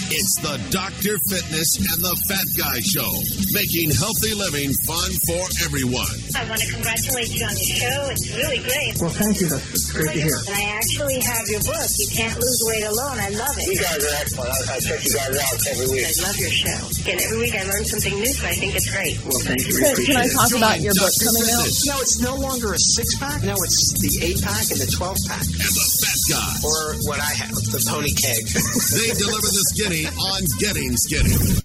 It's the Dr. Fitness and the Fat Guy Show, making healthy living fun for everyone. I want to congratulate you on your show. It's really great. Well, thank you. That's great to hear. And I actually have your book, You Can't Lose Weight Alone. I love it. You guys are excellent. I check you guys out every week. I love your show. And every week I learn something new, so I think it's great. Well, thank you. We appreciate Can I talk about your book coming out? No, it's no longer a 6-pack. No, it's the 8-pack and the 12-pack. And the Fat Guy. Or what I have, the pony keg. They deliver the skinny on Getting Skinny.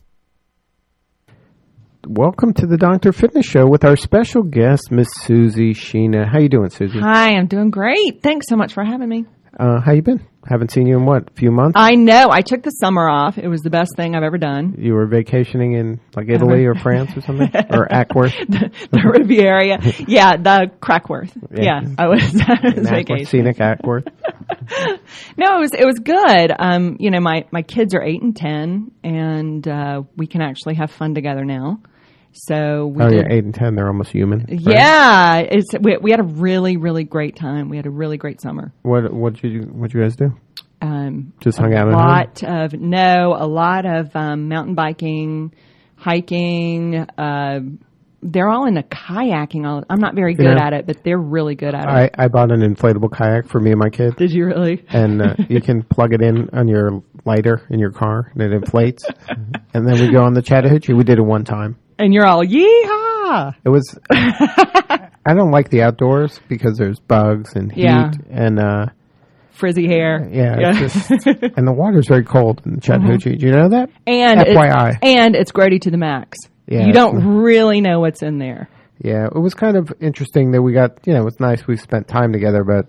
Welcome to the Dr. Fitness Show with our special guest, Miss Susie Sheena. How you doing, Susie? Hi, I'm doing great. Thanks so much for having me. How you been? Haven't seen you in what, a few months? I know. I took the summer off. It was the best thing I've ever done. You were vacationing in like Italy or France or something? Or Ackworth? the Riviera. Yeah, the Crackworth. Yeah, I was vacationing. Scenic Ackworth. No, it was good. You know, my kids are 8 and 10, and we can actually have fun together now. So we did. 8 and 10, they're almost human. Right? Yeah, we had a really, really great time. We had a really great summer. What'd you guys do? Just hung out a lot of mountain biking, hiking. They're all into kayaking. I'm not very good at it, but they're really good at it. I bought an inflatable kayak for me and my kid. Did you really? And you can plug it in on your lighter in your car, and it inflates. And then we go on the Chattahoochee. We did it one time. And you're all, yeehaw! It was... I don't like the outdoors because there's bugs and heat and... frizzy hair. Yeah. It's just, and the water's very cold in Chattahoochee. Do you know that? And FYI. It's grody to the max. Yeah, you don't really know what's in there. Yeah, it was kind of interesting that we got, it was nice we spent time together, but,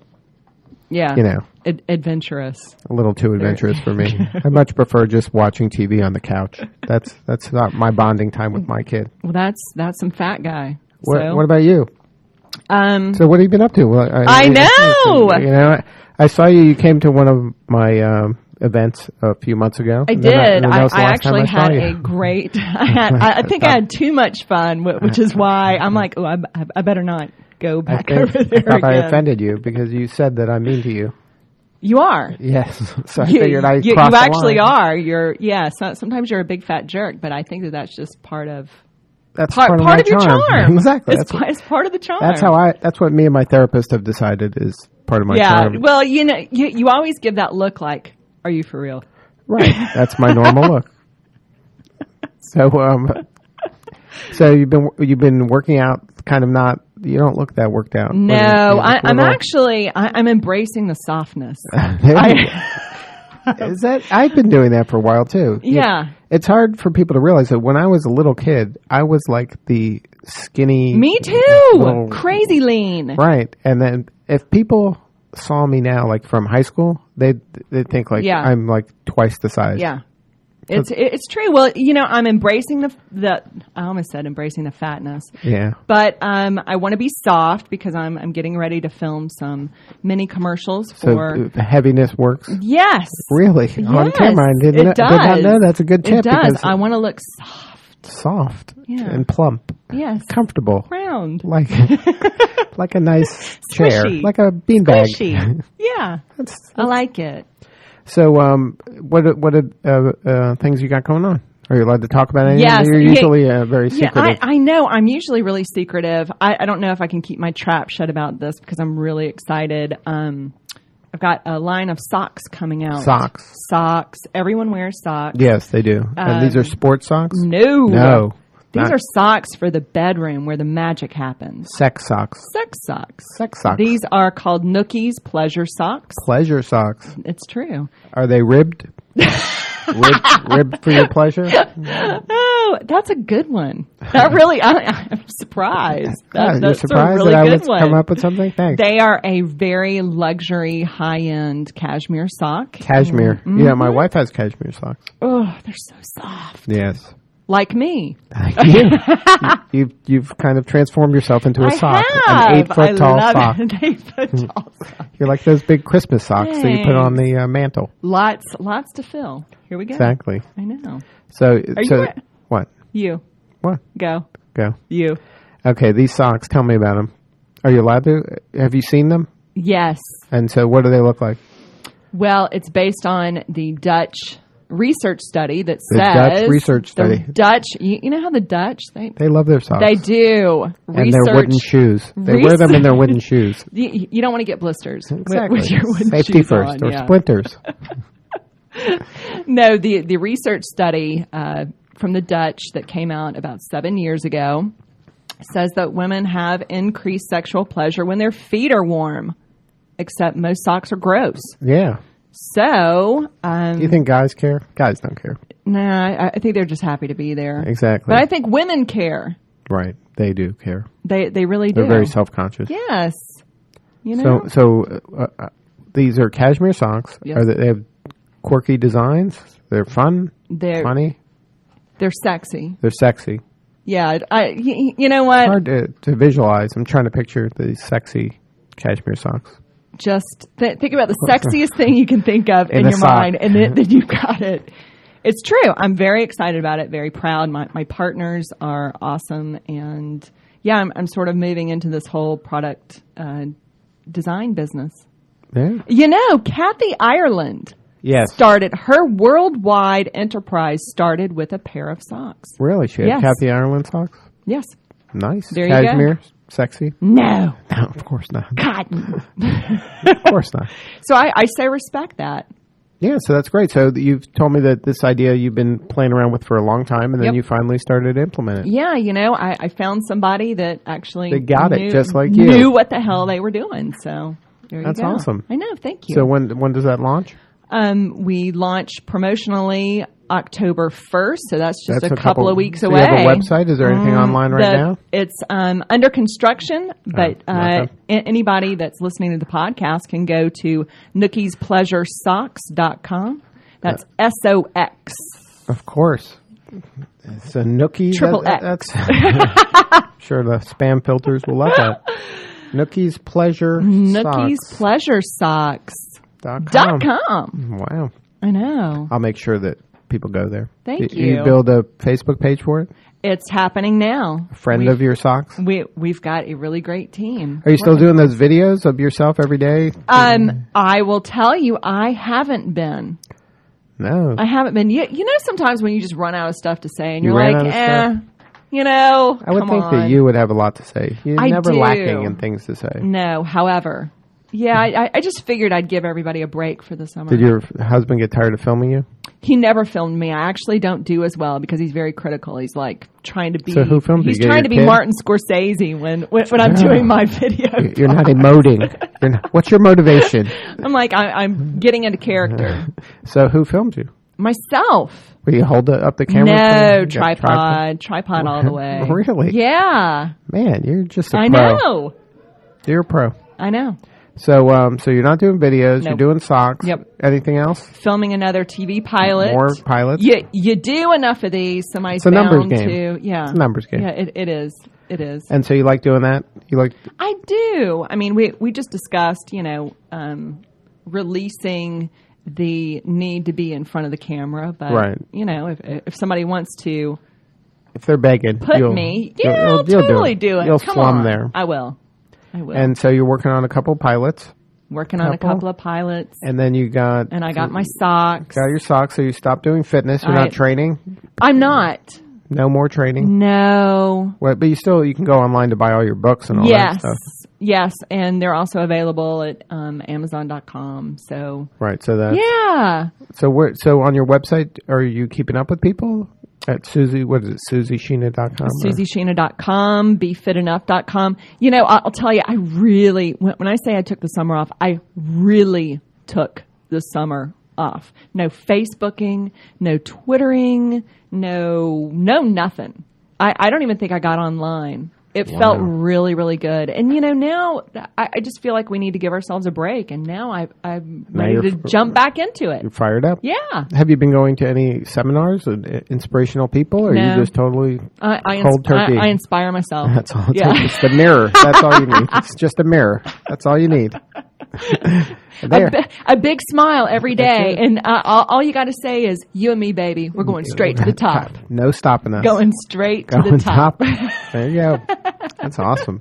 adventurous. A little too adventurous for me. I much prefer just watching TV on the couch. That's not my bonding time with my kid. Well, that's some fat guy. What about you? So what have you been up to? Well, I know! I saw you came to one of my events a few months ago. I did. I actually had a great... I think I had too much fun, which is why I'm like, I better not go back over there I thought again. I offended you because you said that I'm mean to you. You are. Yes. So I figured I'd cross you actually the line. are. Sometimes you're a big fat jerk, but I think that's just part of... That's part of your charm. Exactly. It's part of the charm. That's what me and my therapist have decided is part of my charm. Well, you always give that look like, are you for real? Right. That's my normal look. So you've been working out, kind of not. You don't look that worked out. No, I'm embracing the softness. Is that? I've been doing that for a while too. Yeah. It's hard for people to realize that when I was a little kid, I was like the skinny. Me too. Crazy lean. Right. And then if people saw me now, like from high school, they'd think like I'm like twice the size. Yeah. It's true. Well, I'm embracing I almost said embracing the fatness. Yeah. But I want to be soft because I'm getting ready to film some mini commercials for. So the heaviness works. Yes. Really? Yes, on camera. I did not know that's a good tip. It does. I want to look soft. And plump. Yes. Comfortable. Round. Like a nice chair. Squishy. Like a beanbag. Squishy. Yeah. I like it. So, what are things you got going on? Are you allowed to talk about anything? Yes. You're usually very secretive. I know. I'm usually really secretive. I don't know if I can keep my trap shut about this because I'm really excited. I've got a line of socks coming out. Socks. Everyone wears socks. Yes, they do. And these are sports socks? No. These are socks for the bedroom where the magic happens. Sex socks. Sex socks. Sex socks. These are called Nookies Pleasure Socks. Pleasure socks. It's true. Are they ribbed? ribbed for your pleasure? Oh, that's a good one. That really, I'm surprised. You're surprised a really that I good would one. come up with something? Thanks. They are a very luxury, high-end cashmere sock. Cashmere. Mm-hmm. Yeah, my wife has cashmere socks. Oh, they're so soft. Yes. Like me. You've kind of transformed yourself into a sock. Have. An 8-foot tall sock. An 8-foot tall sock. You're like those big Christmas socks that you put on the mantle. Lots to fill. Here we go. Exactly. I know. So what? You. What? Go. You. Okay, these socks, tell me about them. Are you allowed to? Have you seen them? Yes. And so what do they look like? Well, it's based on the Dutch research study that The says Dutch research study. The Dutch, you know how the Dutch They love their socks. they do And their wooden shoes. They wear them in their wooden shoes. You don't want to get blisters Exactly. with your wooden Safety shoes first, on, or yeah. splinters. No, the research study from the Dutch that came out about 7 years ago says that women have increased sexual pleasure when their feet are warm, except most socks are gross. Yeah. So, Do you think guys care? Guys don't care. nah, I think they're just happy to be there. Exactly. But I think women care. Right. They do care. They really do. They're very self-conscious. Yes. You know? So these are cashmere socks. Yes. They have quirky designs. They're fun. They're funny. They're sexy. They're sexy. Yeah. You know what? Hard to visualize. I'm trying to picture these sexy cashmere socks. Just think about the sexiest thing you can think of in your sock. mind, and then you've got it. It's true. I'm very excited about it, very proud. My partners are awesome, and yeah, I'm sort of moving into this whole product design business. Yeah. You know, Kathy Ireland Yes. started her worldwide enterprise started with a pair of socks. Really? She had Yes. Kathy Ireland socks? Yes. Nice. There you go. Cashmere. Sexy? No. No, of course not. Cotton. Of course not. So I say respect that. Yeah, so that's great. So you've told me that this idea you've been playing around with for a long time, and then Yep. you finally started to implement it. Yeah, you know, I found somebody that actually They got it, knew, just like you. knew what the hell they were doing. So there you That's go. awesome. I know. Thank you. So when does that launch? We launch promotionally October 1st, so that's just That's a couple of weeks so away. You have a website? Is there anything online right now? It's under construction, but okay. Anybody that's listening to the podcast can go to NookiesPleasureSocks.com. That's SOX. Of course. It's a Nookie. Triple X. That's sure the spam filters will love that. Nookie's Pleasure Nookies Socks. Pleasure Socks. .com. Wow. I know. I'll make sure that people go there. Thank Did you. you build a Facebook page for it? It's happening now. A friend of your socks? We've got a really great team. Are you still doing those videos of yourself every day? I will tell you, I haven't been. No. I haven't been. You know, sometimes when you just run out of stuff to say and You you're ran like, out of stuff? you know, I would come think on. that you would have a lot to say. You're I never do. lacking in things to say. No, however, yeah, I just figured I'd give everybody a break for the summer. Did your husband get tired of filming you? He never filmed me. I actually don't do as well because he's very critical. He's like trying to be. So who filmed you? He's Get trying your to be kid? Martin Scorsese when I'm doing my video. You're not emoting. What's your motivation? I'm like I'm getting into character. So who filmed you? Myself. Will you hold up the camera? No, You got tripod all the way. Really? Yeah. Man, you're just a I pro. know. You're a pro. I know. So you're not doing videos. Nope. You're doing socks. Yep. Anything else? Filming another TV pilot. More pilots? You do enough of these, somebody's It's a numbers bound game. to. Yeah. It's a numbers game. Yeah, it is. It is. And so you like doing that? You like? I do. I mean, we just discussed, releasing the need to be in front of the camera, but Right. if somebody wants to If they're begging, put you'll, me, you'll- I'll you'll totally do it. You'll Come slum on. there. I will. And so you're working on a couple pilots, Working on a couple of pilots, and then you got and I got my socks. got your socks. So you stopped doing fitness. You're not training. I'm not. No more training. No. Well, but you can go online to buy all your books and all that Yes. stuff. Yes, and they're also available at Amazon.com. So Right. So that. yeah. So on your website, are you keeping up with people at Susie? What is it? SusieSheena.com? SusieSheena.com, BeFitEnough.com. I'll tell you, I really, when I say I took the summer off, I really took the summer off. No Facebooking, no Twittering, no nothing. I don't even think I got online. It felt really, really good. And, now I just feel like we need to give ourselves a break. And now I'm ready to jump back into it. You're fired up. Yeah. Have you been going to any seminars with inspirational people, or are No. you just totally I cold turkey? I inspire myself. That's all it Yeah. takes. It's the mirror. That's all you need. It's just a mirror. That's all you need. There. A big smile every day, and all you got to say is, "You and me, baby, we're going straight to the top." No stopping us. Going straight to Going the top. There you go. That's awesome.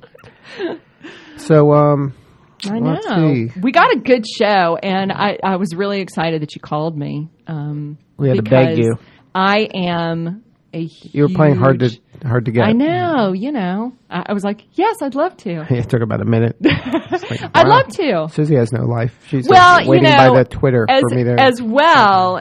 So, I know. let's see. We got a good show, and I was really excited that you called me. We had to beg you. I am a huge... You were playing hard to get. I know, I was like, yes, I'd love to. It took about a minute. Like, wow. I'd love to. Susie has no life. She's waiting by the Twitter for me to... As well,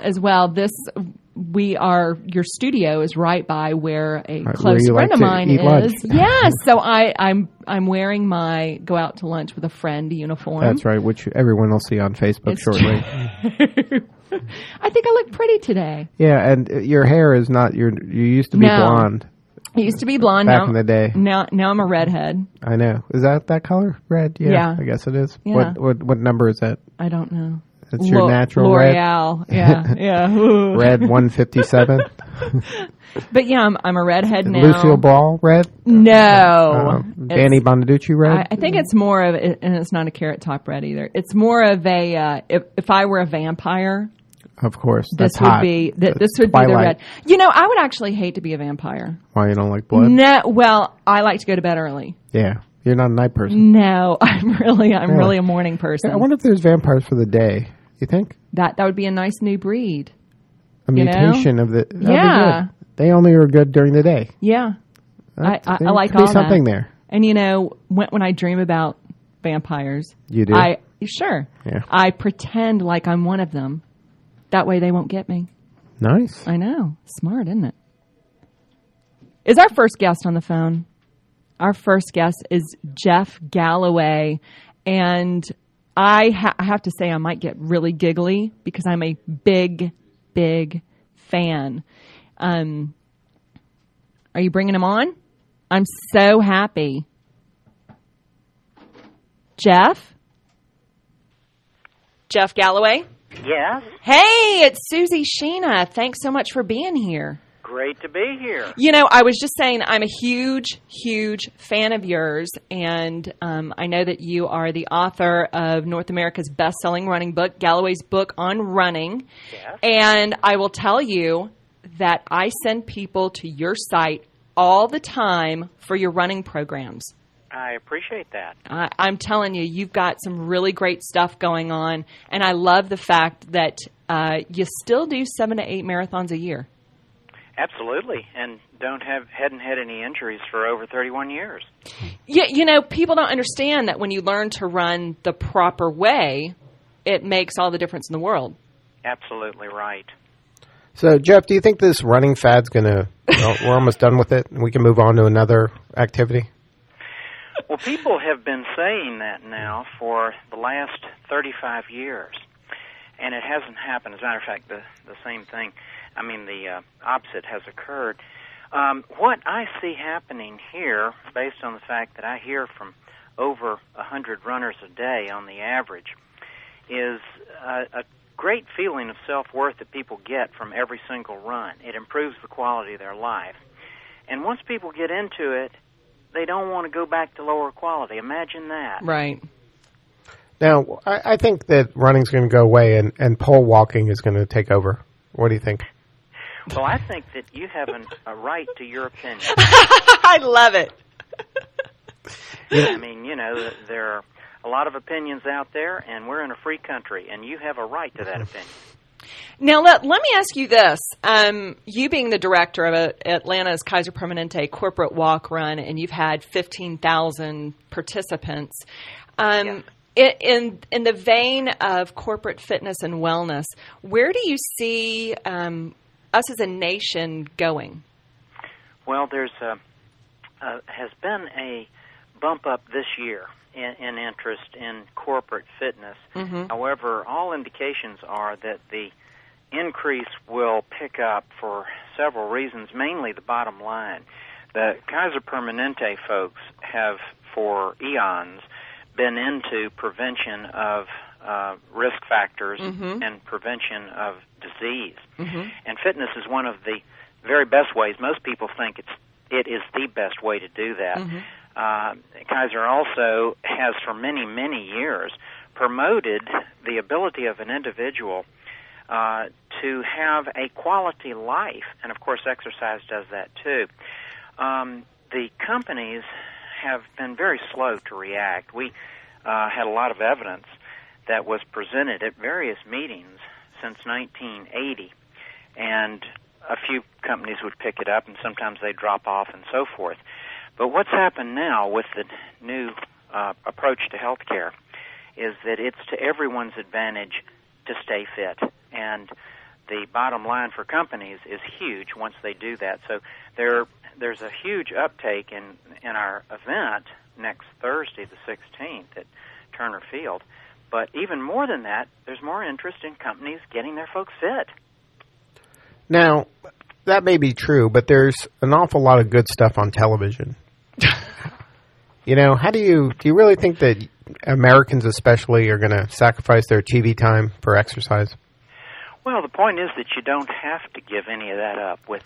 your studio is right by where a close friend of mine is. Yes, so I'm wearing my go out to lunch with a friend uniform. That's right, which everyone will see on Facebook shortly. I think I look pretty today. Yeah, and your hair is not you used to be blonde. I used to be blonde back in the day. Now I'm a redhead. I know. Is that color? Red? Yeah. I guess it is. Yeah. What number is that? I don't know. It's your natural L'Oreal. Red? Yeah. Red 157. But yeah, I'm a redhead now. Lucille Ball red? No. Danny Bonaducci red? I think it's more of, and it's not a Carrot Top red either. It's more of a, if I were a vampire. Of course. This would be the red. I would actually hate to be a vampire. Why, you don't like blood? No, well, I like to go to bed early. Yeah. You're not a night person. No, I'm really a morning person. Yeah, I wonder if there's vampires for the day. You think? That would be a nice new breed. A mutation of the... Yeah. They only are good during the day. Yeah. I like all that. Something there. And when I dream about vampires... You do? Sure. Yeah. I pretend like I'm one of them. That way they won't get me. Nice. I know. Smart, isn't it? Is our first guest on the phone? Our first guest is Jeff Galloway. And I have to say I might get really giggly because I'm a big, big fan. Are you bringing him on? I'm so happy. Jeff Galloway? Yes? Hey, it's Susie Sheena. Thanks so much for being here. Great to be here. I was just saying I'm a huge, huge fan of yours, and I know that you are the author of North America's best-selling running book, Galloway's Book on Running. Yes. And I will tell you that I send people to your site all the time for your running programs. I appreciate that. I'm telling you, you've got some really great stuff going on, and I love the fact that you still do 7 to 8 marathons a year. Absolutely, and hadn't had any injuries for over 31 years. Yeah, people don't understand that when you learn to run the proper way, it makes all the difference in the world. Absolutely right. So, Jeff, do you think this running fad's going to, we're almost done with it, and we can move on to another activity? Well, people have been saying that now for the last 35 years, and it hasn't happened. As a matter of fact, the same thing. The opposite has occurred. What I see happening here, based on the fact that I hear from over 100 runners a day on the average, is a great feeling of self-worth that people get from every single run. It improves the quality of their life. And once people get into it, they don't want to go back to lower quality. Imagine that. Right. Now, I think that running's going to go away and pole walking is going to take over. What do you think? Well, I think that you have a right to your opinion. I love it. There are a lot of opinions out there, and we're in a free country, and you have a right to that opinion. Now, let me ask you this. You being the director of Atlanta's Kaiser Permanente corporate walk run, and you've had 15,000 participants. Yes. In the vein of corporate fitness and wellness, where do you see us as a nation going? Well, there's has been a bump up this year in interest in corporate fitness. Mm-hmm. However, all indications are that the increase will pick up for several reasons, mainly the bottom line. The Kaiser Permanente folks have, for eons, been into prevention of risk factors mm-hmm. and prevention of disease. Mm-hmm. And fitness is one of the very best ways. Most people think it is the best way to do that. Mm-hmm. Kaiser also has, for many, many years, promoted the ability of an individual to have a quality life, and of course exercise does that too. The companies have been very slow to react. We had a lot of evidence that was presented at various meetings since 1980, and a few companies would pick it up, and sometimes they drop off and so forth. But what's happened now with the new approach to healthcare is that it's to everyone's advantage to stay fit. And the bottom line for companies is huge once they do that. So there's a huge uptake in our event next Thursday, the 16th, at Turner Field. But even more than that, there's more interest in companies getting their folks fit. Now, that may be true, but there's an awful lot of good stuff on television. You know, how do you really think that Americans especially are going to sacrifice their TV time for exercise? Well, the point is that you don't have to give any of that up. With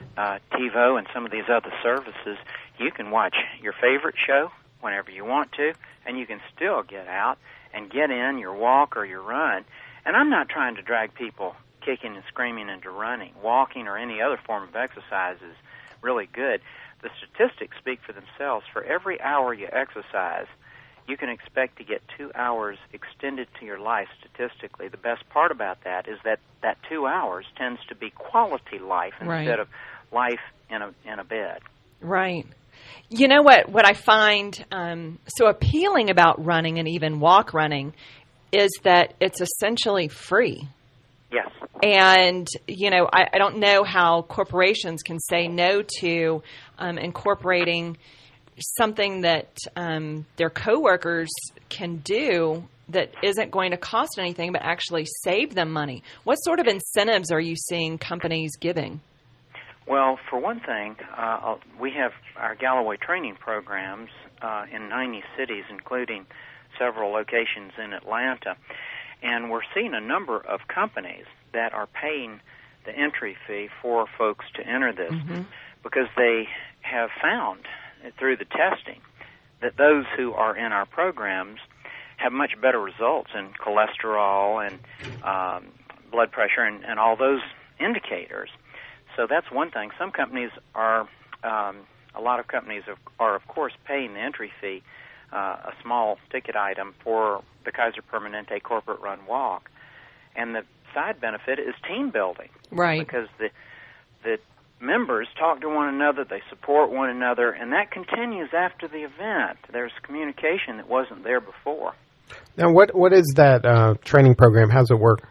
TiVo and some of these other services, you can watch your favorite show whenever you want to, and you can still get out and get in your walk or your run. And I'm not trying to drag people kicking and screaming into running. Walking or any other form of exercise is really good. The statistics speak for themselves. For every hour you exercise, you can expect to get 2 hours extended to your life statistically. The best part about that is that 2 hours tends to be quality life instead of life in a bed. Right. You know what I find so appealing about running and even walk running is that it's essentially free. Yes. And, you know, I don't know how corporations can say no to incorporating something that their coworkers can do that isn't going to cost anything but actually save them money. What sort of incentives are you seeing companies giving? Well, for one thing, we have our Galloway training programs in 90 cities, including several locations in Atlanta. And we're seeing a number of companies that are paying the entry fee for folks to enter this because they have found through the testing that those who are in our programs have much better results in cholesterol and blood pressure and all those indicators. So that's one thing. Some companies are, a lot of companies are of course, paying the entry fee, a small ticket item for the Kaiser Permanente Corporate Run Walk. And the side benefit is team building. Right. Because the members talk to one another, they support one another, and that continues after the event. There's communication that wasn't there before. Now, what is that training program? How does it work?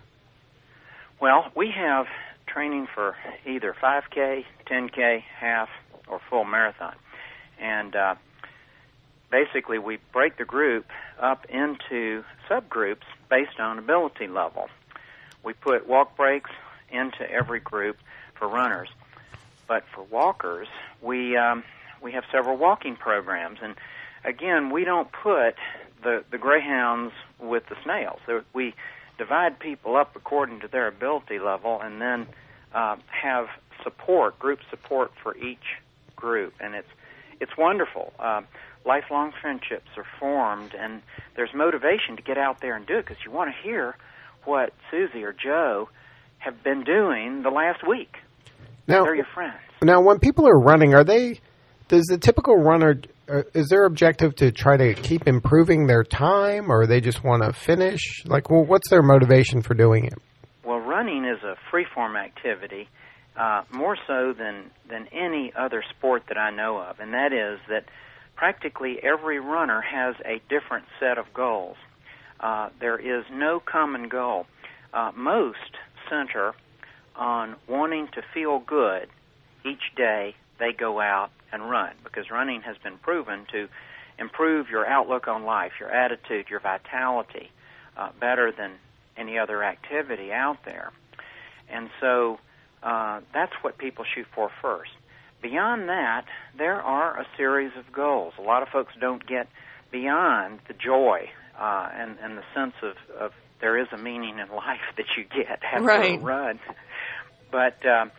Well, we have training for either 5K, 10K, half, or full marathon. And basically, we break the group up into subgroups based on ability level. We put walk breaks into every group for runners. But for walkers, we have several walking programs. And, again, we don't put the greyhounds with the snails. We divide people up according to their ability level and then have support, group support for each group. And it's wonderful. Lifelong friendships are formed, and there's motivation to get out there and do it because you want to hear what Susie or Joe have been doing the last week. Now, they're your friends. Now, when people are running, does the typical runner, is their objective to try to keep improving their time, or they just want to finish? Like, well, what's their motivation for doing it? Well, running is a free-form activity, more so than any other sport that I know of, and that is that practically every runner has a different set of goals. There is no common goal. Most center on wanting to feel good each day they go out and run, because running has been proven to improve your outlook on life, your attitude, your vitality, better than any other activity out there. And so that's what people shoot for first. Beyond that, there are a series of goals. A lot of folks don't get beyond the joy and the sense of there is a meaning in life that you get after a run. But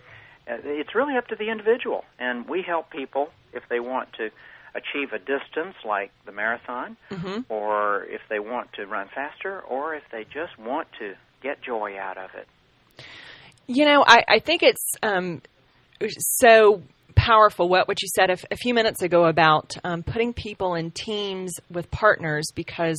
it's really up to the individual, and we help people if they want to achieve a distance like the marathon, or if they want to run faster, or if they just want to get joy out of it. You know, I think it's so powerful what you said a few minutes ago about putting people in teams with partners, because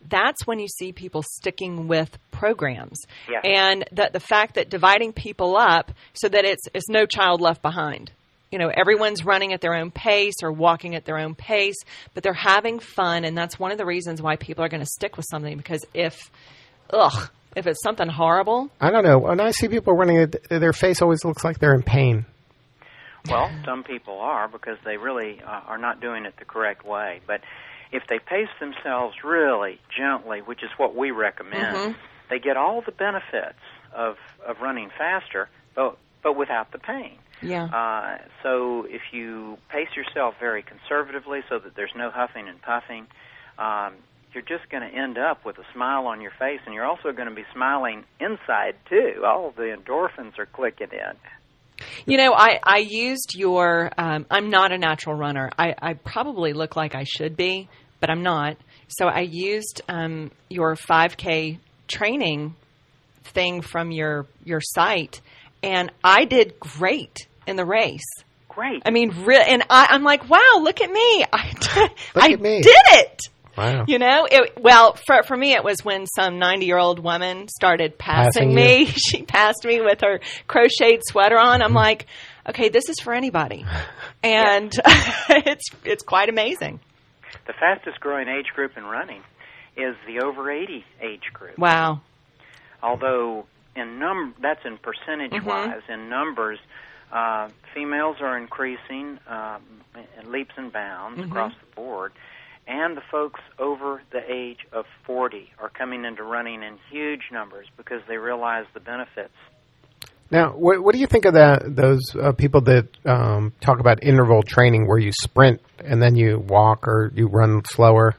that's when you see people sticking with programs. Yeah. And the fact that dividing people up so that it's no child left behind. You know, everyone's running at their own pace or walking at their own pace, but they're having fun, and that's one of the reasons why people are going to stick with something, because if it's something horrible. I don't know. When I see people running, their face always looks like they're in pain. Well, some people are, because they really are not doing it the correct way. But if they pace themselves really gently, which is what we recommend, they get all the benefits of running faster, but without the pain. Yeah. So if you pace yourself very conservatively so that there's no huffing and puffing, you're just going to end up with a smile on your face, and you're also going to be smiling inside, too. All the endorphins are clicking in. You know, I used your I'm not a natural runner. I probably look like I should be, but I'm not. So I used your 5K training thing from your site, and I did great in the race. Great. I mean, and I'm like, wow, look at me. I me. did it. Wow. You know, for me, it was when some 90-year-old woman started passing me. She passed me with her crocheted sweater on. I'm like, okay, this is for anybody. And it's quite amazing. The fastest growing age group in running is the over 80 age group. Wow. Although that's in percentage-wise. In numbers, females are increasing in leaps and bounds across the board. And the folks over the age of 40 are coming into running in huge numbers because they realize the benefits. Now, what do you think of those people that talk about interval training where you sprint and then you walk or you run slower?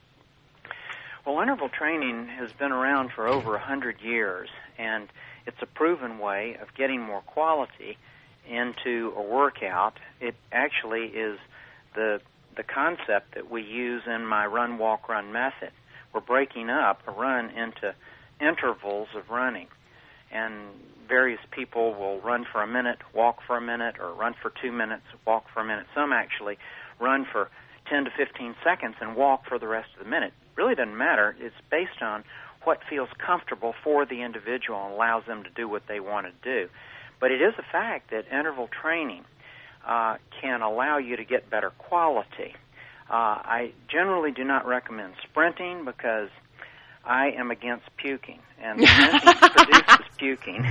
Well, interval training has been around for over 100 years, and it's a proven way of getting more quality into a workout. It actually is the concept that we use in my run, walk, run method. We're breaking up a run into intervals of running. And various people will run for a minute, walk for a minute, or run for 2 minutes, walk for a minute. Some actually run for 10 to 15 seconds and walk for the rest of the minute. Really doesn't matter. It's based on what feels comfortable for the individual and allows them to do what they want to do. But it is a fact that interval training can allow you to get better quality. I generally do not recommend sprinting because I am against puking, and sprinting produces puking.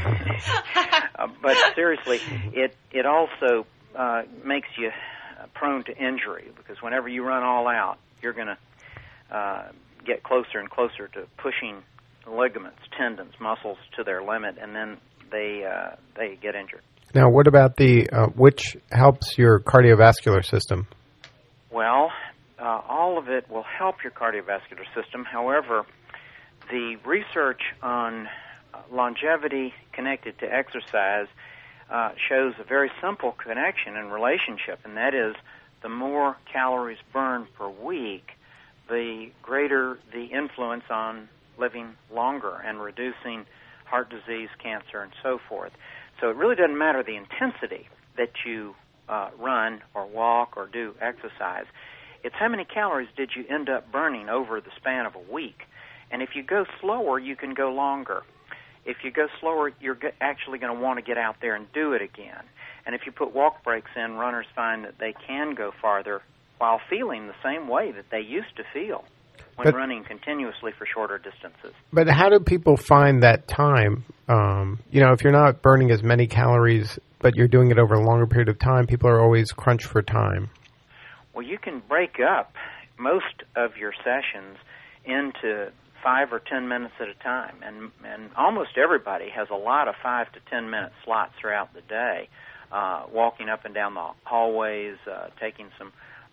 But seriously, it also makes you prone to injury, because whenever you run all out, you're going to get closer and closer to pushing ligaments, tendons, muscles to their limit, and then they get injured. Now, what about which helps your cardiovascular system? Well, all of it will help your cardiovascular system. However, the research on longevity connected to exercise shows a very simple connection and relationship, and that is the more calories burned per week, the greater the influence on living longer and reducing heart disease, cancer, and so forth. So it really doesn't matter the intensity that you run or walk or do exercise. It's how many calories did you end up burning over the span of a week. And if you go slower, you can go longer. If you go slower, you're actually going to want to get out there and do it again. And if you put walk breaks in, runners find that they can go farther while feeling the same way that they used to feel when running continuously for shorter distances. But how do people find that time? If you're not burning as many calories, but you're doing it over a longer period of time, people are always crunched for time. Well, you can break up most of your sessions into 5 or 10 minutes at a time, and almost everybody has a lot of 5 to 10 minute slots throughout the day, walking up and down the hallways, taking some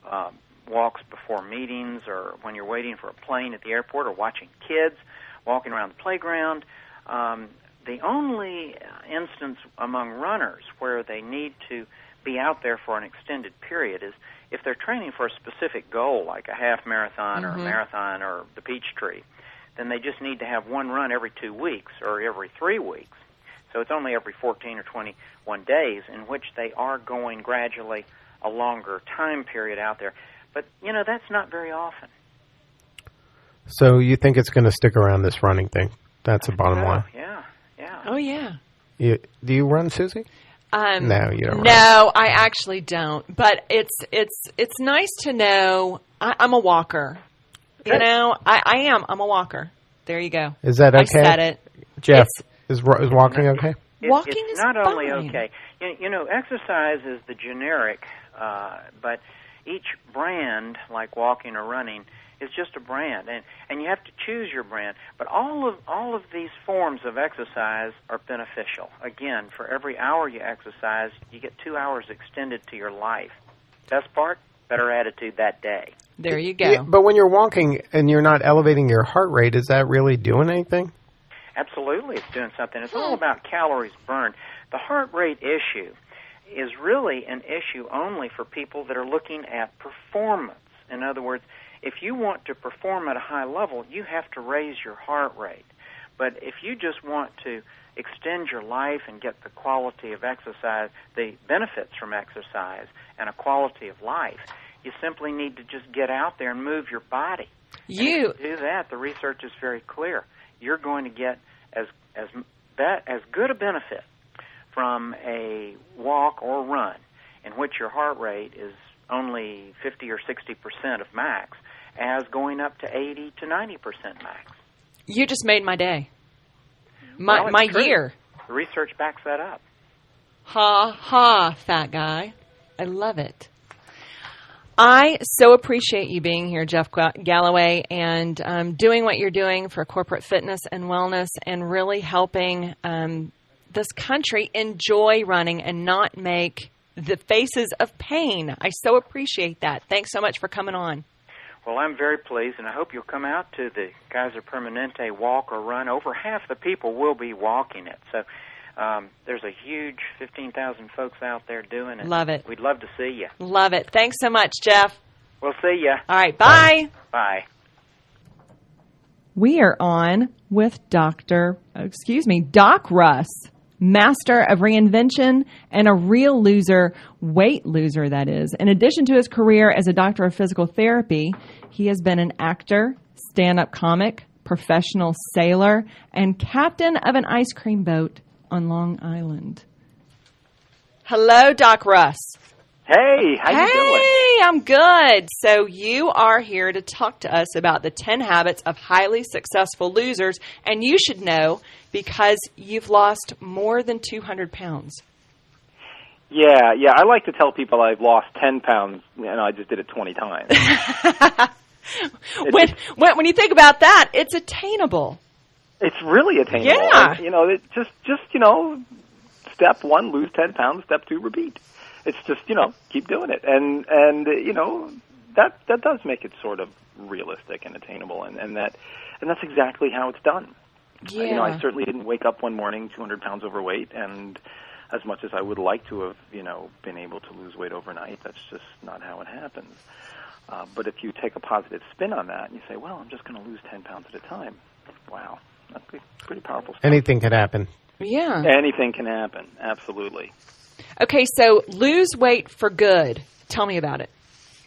walks before meetings, or when you're waiting for a plane at the airport, or watching kids, walking around the playground. The only instance among runners where they need to be out there for an extended period is if they're training for a specific goal, like a half marathon or a marathon or the Peachtree. Then they just need to have one run every 2 weeks or every 3 weeks. So it's only every 14 or 21 days in which they are going gradually a longer time period out there. But, that's not very often. So you think it's going to stick around, this running thing? That's the bottom line. Yeah. Oh, yeah. Do you run, Susie? No, you don't. No, I actually don't. But it's nice to know. I'm a walker. You know, I am. I'm a walker. There you go. Is that okay? I said it. Jeff, is walking okay? Walking it's is not fine. only okay. You know, exercise is the generic, but each brand, like walking or running, is just a brand, and you have to choose your brand. But all of these forms of exercise are beneficial. Again, for every hour you exercise, you get 2 hours extended to your life. Best part, better attitude that day. There you go. Yeah, but when you're walking and you're not elevating your heart rate, is that really doing anything? Absolutely, it's doing something. It's all about calories burned. The heart rate issue is really an issue only for people that are looking at performance. In other words, if you want to perform at a high level, you have to raise your heart rate. But if you just want to extend your life and get the quality of exercise, the benefits from exercise and a quality of life, you simply need to just get out there and move your body. If you do that, the research is very clear. You're going to get as good a benefit from a walk or run in which your heart rate is only 50 or 60% of max as going up to 80 to 90% max. You just made my day. My year. The research backs that up. Ha, ha, fat guy. I love it. I so appreciate you being here, Jeff Galloway, and doing what you're doing for corporate fitness and wellness and really helping this country enjoy running and not make the faces of pain. I so appreciate that. Thanks so much for coming on. Well, I'm very pleased, and I hope you'll come out to the Kaiser Permanente walk or run. Over half the people will be walking it. So there's a huge 15,000 folks out there doing it. Love it. We'd love to see you. Love it. Thanks so much, Jeff. We'll see you. All right. Bye. Bye. We are on with Doc Russ, master of reinvention and a real loser, weight loser, that is. In addition to his career as a doctor of physical therapy, he has been an actor, stand-up comic, professional sailor, and captain of an ice cream boat on Long Island. Hello, Doc Russ. Hey, how you doing? Hey, I'm good. So you are here to talk to us about the 10 habits of highly successful losers, and you should know because you've lost more than 200 pounds. Yeah. I like to tell people I've lost 10 pounds, and I just did it 20 times. When you think about that, it's attainable. It's really attainable. Yeah. And, just step one, lose 10 pounds. Step two, repeat. It's just, keep doing it. And that does make it sort of realistic and attainable. And that's exactly how it's done. Yeah. I certainly didn't wake up one morning 200 pounds overweight, and as much as I would like to have, been able to lose weight overnight, that's just not how it happens. But if you take a positive spin on that and you say, well, I'm just going to lose 10 pounds at a time, wow, that's pretty powerful stuff. Anything could happen. Yeah. Anything can happen, absolutely. Okay, so lose weight for good. Tell me about it.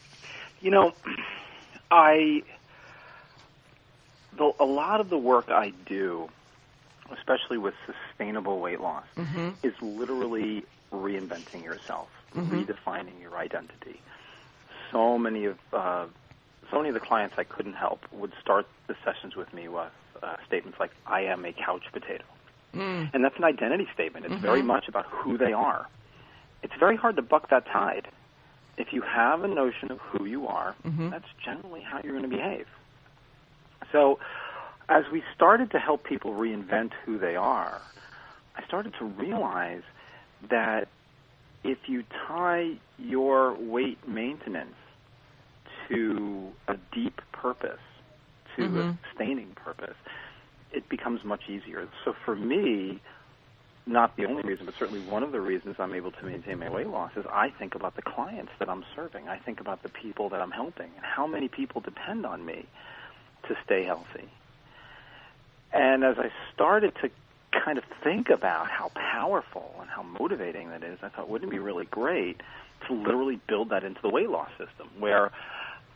A lot of the work I do, especially with sustainable weight loss, is literally reinventing yourself, redefining your identity. So many of the clients I couldn't help would start the sessions with me with statements like, I am a couch potato. And that's an identity statement. It's very much about who they are. It's very hard to buck that tide. If you have a notion of who you are, that's generally how you're going to behave. So as we started to help people reinvent who they are, I started to realize that if you tie your weight maintenance to a deep purpose, to a sustaining purpose, it becomes much easier. So for me, not the only reason, but certainly one of the reasons I'm able to maintain my weight loss is I think about the clients that I'm serving. I think about the people that I'm helping and how many people depend on me to stay healthy. And as I started to kind of think about how powerful and how motivating that is, I thought, wouldn't it be really great to literally build that into the weight loss system where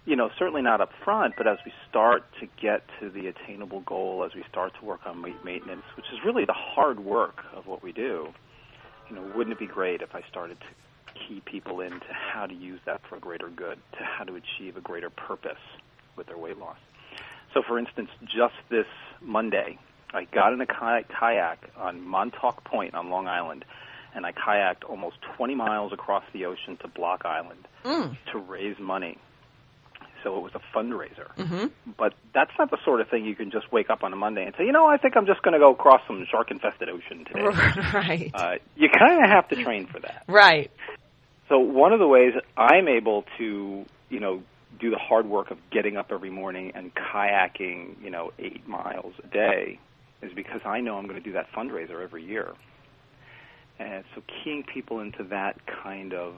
certainly not up front, but as we start to get to the attainable goal, as we start to work on weight maintenance, which is really the hard work of what we do, wouldn't it be great if I started to key people into how to use that for greater good, to how to achieve a greater purpose with their weight loss? So, for instance, just this Monday, I got in a kayak on Montauk Point on Long Island, and I kayaked almost 20 miles across the ocean to Block Island to raise money. So it was a fundraiser. Mm-hmm. But that's not the sort of thing you can just wake up on a Monday and say, I think I'm just going to go cross some shark-infested ocean today. Right. You kind of have to train for that. Right. So one of the ways I'm able to, do the hard work of getting up every morning and kayaking, 8 miles a day is because I know I'm going to do that fundraiser every year. And so keying people into that kind of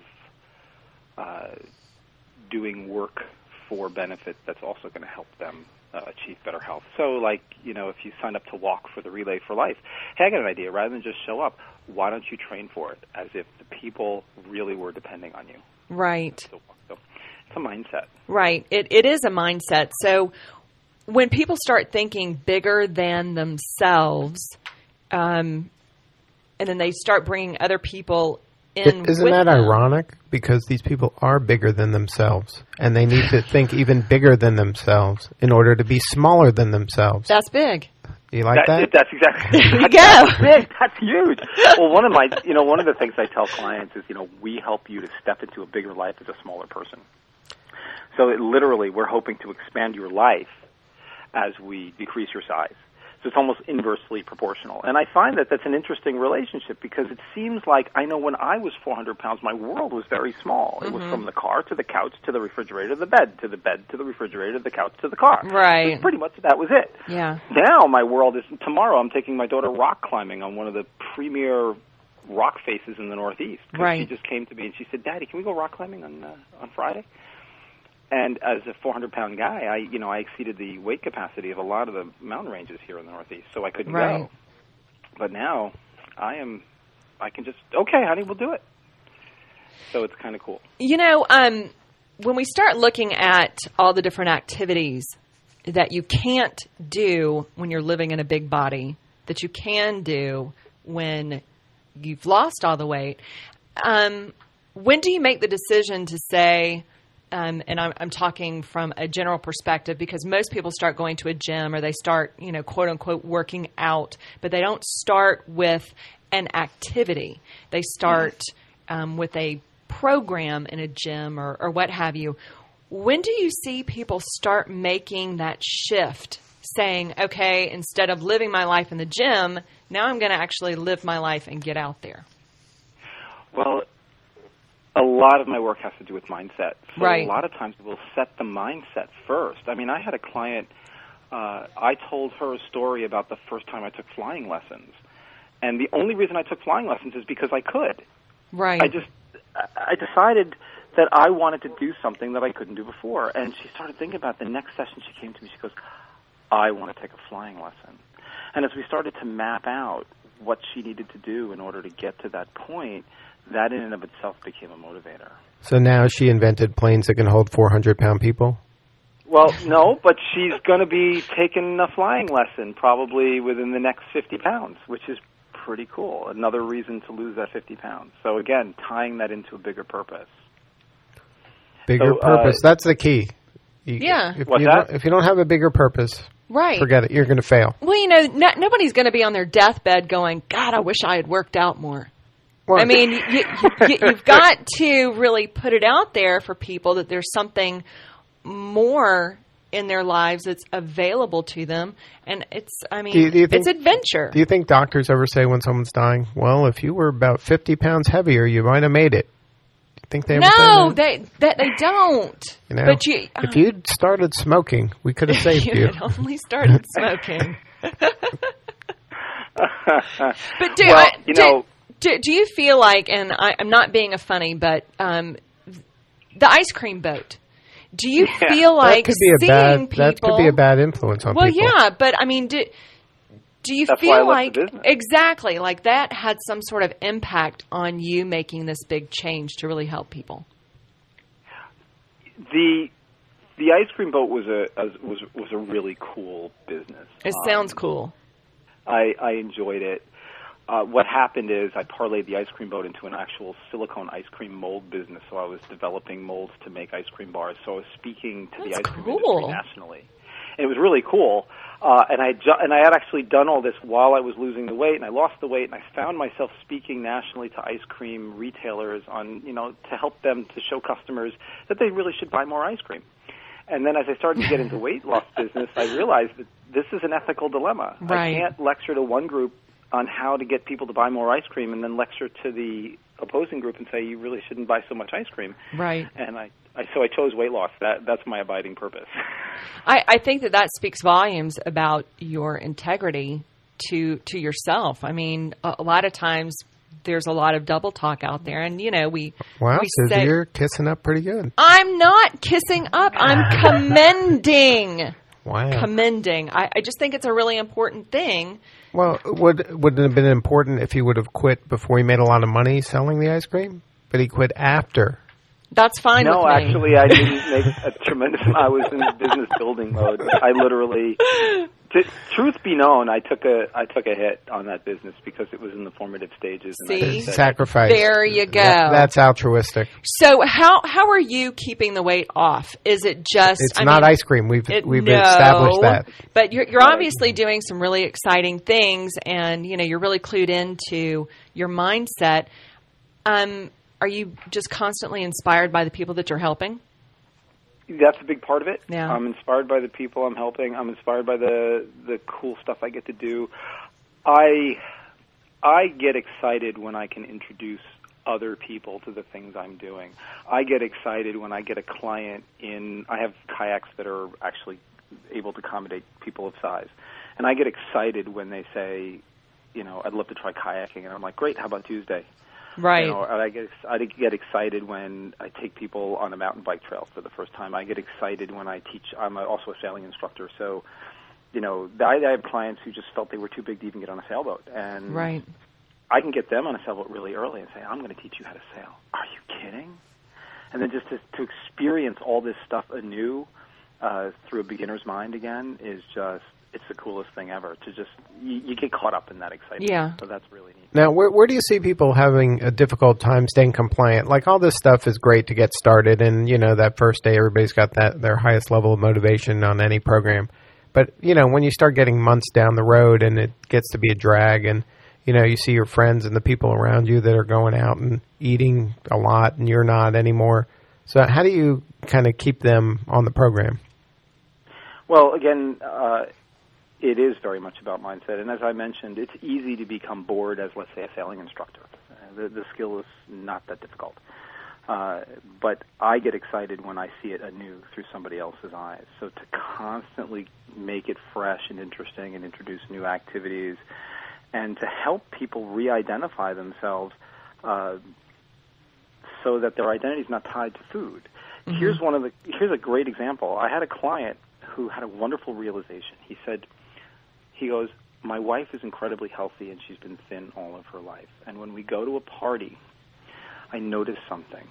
doing work for benefit that's also going to help them achieve better health. So, if you sign up to walk for the Relay for Life, hey, I got an idea. Rather than just show up, why don't you train for it as if the people really were depending on you? Right. So it's a mindset. Right. It is a mindset. So when people start thinking bigger than themselves, and then they start bringing other people in. Isn't that ironic? Because these people are bigger than themselves, and they need to think even bigger than themselves in order to be smaller than themselves. That's big. You like that? That's exactly. There you go. That's big. That's huge. Well, one of the things I tell clients is, we help you to step into a bigger life as a smaller person. So literally, we're hoping to expand your life as we decrease your size. So it's almost inversely proportional. And I find that that's an interesting relationship because it seems like, I know when I was 400 pounds, my world was very small. It was from the car to the couch to the refrigerator to the bed to the refrigerator to the couch to the car. Right. So pretty much that was it. Yeah. Now my world is, tomorrow I'm taking my daughter rock climbing on one of the premier rock faces in the Northeast. Right. She just came to me and she said, Daddy, can we go rock climbing on Friday? And as a 400-pound guy, I exceeded the weight capacity of a lot of the mountain ranges here in the Northeast, so I couldn't go. But now, I can just, okay, honey, we'll do it. So it's kind of cool. When we start looking at all the different activities that you can't do when you're living in a big body, that you can do when you've lost all the weight, when do you make the decision to say, and I'm talking from a general perspective because most people start going to a gym or they start, quote unquote, working out, but they don't start with an activity. They start with a program in a gym or what have you. When do you see people start making that shift, saying, okay, instead of living my life in the gym, now I'm going to actually live my life and get out there? Well, a lot of my work has to do with mindset. So right. A lot of times we'll set the mindset first. I mean, I had a client, I told her a story about the first time I took flying lessons. And the only reason I took flying lessons is because I could. Right. I decided that I wanted to do something that I couldn't do before. And she started thinking about the next session. She came to me, she goes, I want to take a flying lesson. And as we started to map out what she needed to do in order to get to that point, that in and of itself became a motivator. So now she invented planes that can hold 400-pound people? Well, no, but she's going to be taking a flying lesson probably within the next 50 pounds, which is pretty cool. Another reason to lose that 50 pounds. So, again, tying that into a bigger purpose. Bigger purpose. That's the key. If you don't have a bigger purpose, right, forget it. You're going to fail. Well, nobody's going to be on their deathbed going, God, I wish I had worked out more. Well, I mean, you've got to really put it out there for people that there's something more in their lives that's available to them. And it's adventure. Do you think doctors ever say when someone's dying, well, if you were about 50 pounds heavier, you might have made it? Do you think they ever say that? they don't. But if you'd started smoking, we could have saved you. Had only started smoking. But do you feel like, and I'm not being a funny, but the ice cream boat, do you feel like seeing people... That could be a bad influence on people. Well, yeah, but I mean, do you feel like... Exactly, like that had some sort of impact on you making this big change to really help people? The the ice cream boat was a really cool business. It sounds cool. I enjoyed it. What happened is I parlayed the ice cream boat into an actual silicone ice cream mold business. So I was developing molds to make ice cream bars. So I was speaking to the ice cream industry nationally. And it was really cool. And I had actually done all this while I was losing the weight, and I lost the weight, and I found myself speaking nationally to ice cream retailers on, to help them to show customers that they really should buy more ice cream. And then as I started to get into weight loss business, I realized that this is an ethical dilemma. Right. I can't lecture to one group on how to get people to buy more ice cream and then lecture to the opposing group and say you really shouldn't buy so much ice cream. Right. And so I chose weight loss. That's my abiding purpose. I think that speaks volumes about your integrity to yourself. I mean, a lot of times there's a lot of double talk out there, and we Susie, you're kissing up pretty good. I'm not kissing up. I'm commending. Wow. Commending. I just think it's a really important thing. Well, would it have been important if he would have quit before he made a lot of money selling the ice cream? But he quit after. That's fine with me. No, actually, I didn't make a tremendous amount. I was in the business building mode. I literally, truth be known, I took a hit on that business because it was in the formative stages. See? Sacrifice. There you go. That's altruistic. So how are you keeping the weight off? Is it just... It's not ice cream. We've established that. But you're obviously doing some really exciting things, and you're really clued into your mindset. Are you just constantly inspired by the people that you're helping? That's a big part of it. Yeah. I'm inspired by the people I'm helping. I'm inspired by the cool stuff I get to do. I get excited when I can introduce other people to the things I'm doing. I get excited when I get a client I have kayaks that are actually able to accommodate people of size. And I get excited when they say, I'd love to try kayaking. And I'm like, great, how about Tuesday? Right. I get excited when I take people on a mountain bike trail for the first time. I get excited when I teach. I'm also a sailing instructor, so I have clients who just felt they were too big to even get on a sailboat, and right. I can get them on a sailboat really early and say, "I'm going to teach you how to sail." Are you kidding? And then just to experience all this stuff anew through a beginner's mind again is just. It's the coolest thing ever to just, you get caught up in that excitement. Yeah. So that's really neat. Now, where do you see people having a difficult time staying compliant? Like all this stuff is great to get started and, that first day everybody's got their highest level of motivation on any program. But, when you start getting months down the road and it gets to be a drag and, you see your friends and the people around you that are going out and eating a lot and you're not anymore. So how do you kind of keep them on the program? Well, again, it is very much about mindset, and as I mentioned, it's easy to become bored as, let's say, a sailing instructor. The skill is not that difficult. But I get excited when I see it anew through somebody else's eyes. So to constantly make it fresh and interesting and introduce new activities and to help people re-identify themselves so that their identity is not tied to food. Mm-hmm. Here's a great example. I had a client who had a wonderful realization. He goes, my wife is incredibly healthy and she's been thin all of her life. And when we go to a party, I notice something.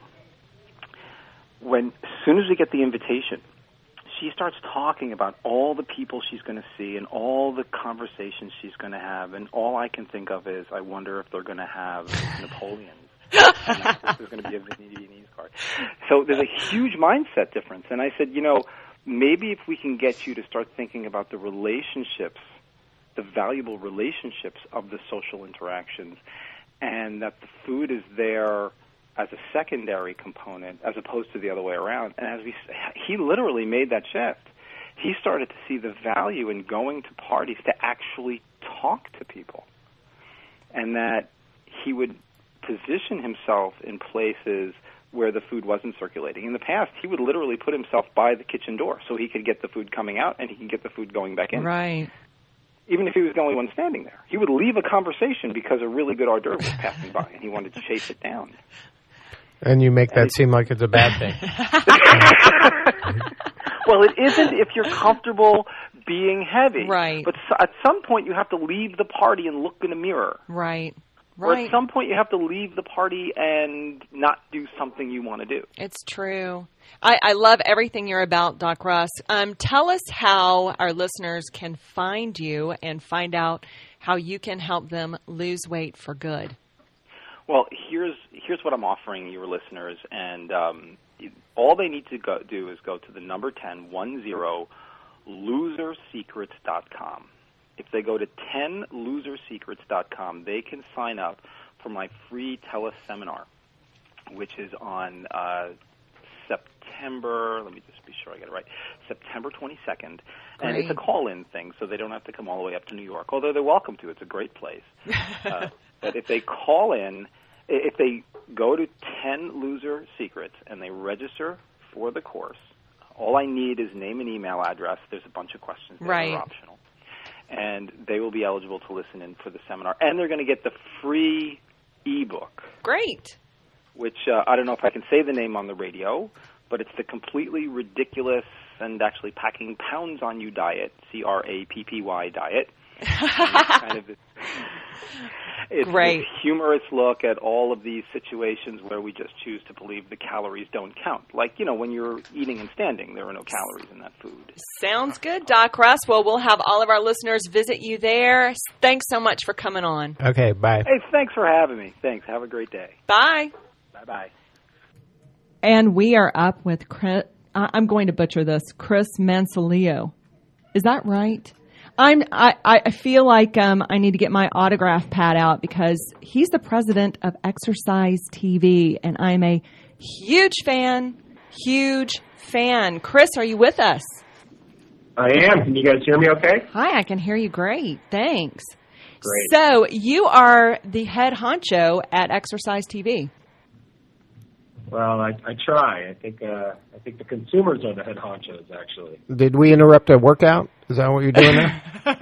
As soon as we get the invitation, she starts talking about all the people she's going to see and all the conversations she's going to have. And all I can think of is, I wonder if they're going to have Napoleons. This is going to be a Viennese card. So there's a huge mindset difference. And I said, maybe if we can get you to start thinking about the relationships, the valuable relationships of the social interactions, and that the food is there as a secondary component as opposed to the other way around. And he literally made that shift. He started to see the value in going to parties to actually talk to people, and that he would position himself in places where the food wasn't circulating. In the past, he would literally put himself by the kitchen door so he could get the food coming out and he could get the food going back in. Right. Even if he was the only one standing there. He would leave a conversation because a really good hors d'oeuvre was passing by and he wanted to chase it down. And you make that seem like it's a bad thing. Well, it isn't if you're comfortable being heavy. Right. But at some point you have to leave the party and look in the mirror. Right. Or at some point you have to leave the party and not do something you want to do. It's true. I love everything you're about, Doc Russ. Tell us how our listeners can find you and find out how you can help them lose weight for good. Well, here's what I'm offering your listeners, and all they need to do is go to the number 10losersecrets.com. If they go to 10losersecrets.com, they can sign up for my free teleseminar, which is on September, let me just be sure I get it right, September 22nd. And it's a call-in thing, so they don't have to come all the way up to New York, although they're welcome to. It's a great place. But if they call in, if they go to 10 Loser Secrets and they register for the course, all I need is name and email address. There's a bunch of questions that are optional. And they will be eligible to listen in for the seminar. And they're going to get the free ebook. Great. Which I don't know if I can say the name on the radio, but it's the Completely Ridiculous and Actually Packing Pounds on You Diet, CRAPPY diet. It's Great. a humorous look at all of these situations where we just choose to believe the calories don't count. Like, when you're eating and standing, there are no calories in that food. Sounds good, Doc Russ. Well, we'll have all of our listeners visit you there. Thanks so much for coming on. Okay, bye. Hey, thanks for having me. Thanks. Have a great day. Bye. Bye-bye. And we are up with Chris. I'm going to butcher this. Chris Mansalio. Is that right? I feel like I need to get my autograph pad out because he's the president of Exercise TV, and I'm a huge fan. Chris, are you with us? I am. Can you guys hear me okay? Hi, I can hear you great. Thanks. Great. So you are the head honcho at Exercise TV. Well, I try. I think the consumers are the head honchos, actually. Did we interrupt a workout? Is that what you're doing there?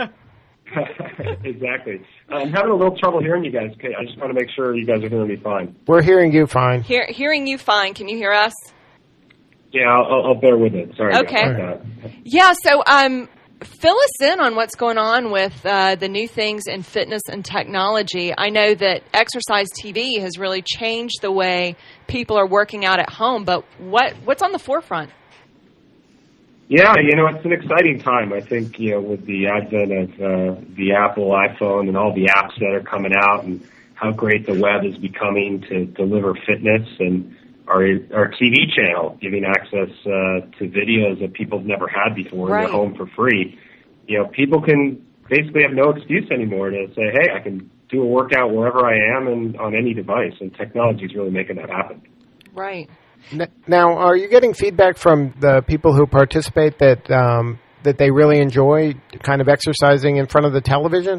Exactly. I'm having a little trouble hearing you guys. Okay, I just want to make sure you guys are hearing me fine. We're hearing you fine. Hearing you fine. Can you hear us? Yeah, I'll bear with it. Sorry. Okay. Yeah, so fill us in on what's going on with the new things in fitness and technology. I know that Exercise TV has really changed the way people are working out at home, but what's on the forefront? Yeah, it's an exciting time. I think, with the advent of the Apple iPhone and all the apps that are coming out and how great the web is becoming to deliver fitness, and our TV channel giving access to videos that people have never had before in their home for free. People can basically have no excuse anymore to say, hey, I can do a workout wherever I am and on any device, and technology is really making that happen. Right. Now, are you getting feedback from the people who participate that they really enjoy kind of exercising in front of the television?